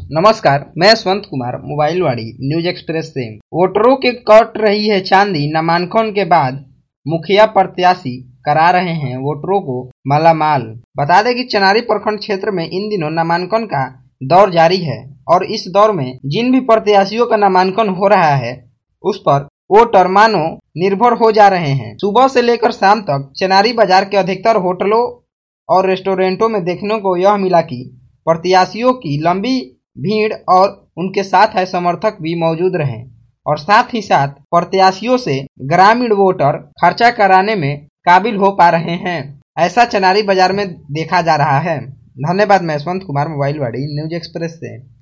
नमस्कार, मैं Yashwant Kumar mobile Wadi news express से। वोटरों के कट रही है चांदी, नामांकन के बाद मुखिया प्रत्याशी करा रहे हैं वोटरों को मालामाल। बता दें कि चनारी प्रखंड क्षेत्र में इन दिनों नामांकन का दौर जारी है और इस दौर में जिन भी प्रत्याशियों का नामांकन हो रहा है उस पर वोटर मानो निर्भर हो जा रहे हैं। सुबह से लेकर शाम तक चनारी बाजार के अधिकतर होटलों और रेस्टोरेंटों में देखने को यह मिला कि प्रत्याशियों की लंबी भीड़ और उनके साथ है समर्थक भी मौजूद रहे और साथ ही साथ प्रत्याशियों से ग्रामीण वोटर खर्चा कराने में काबिल हो पा रहे हैं, ऐसा चनारी बाजार में देखा जा रहा है। धन्यवाद। मैं Yashwant Kumar mobile Wadi news express से।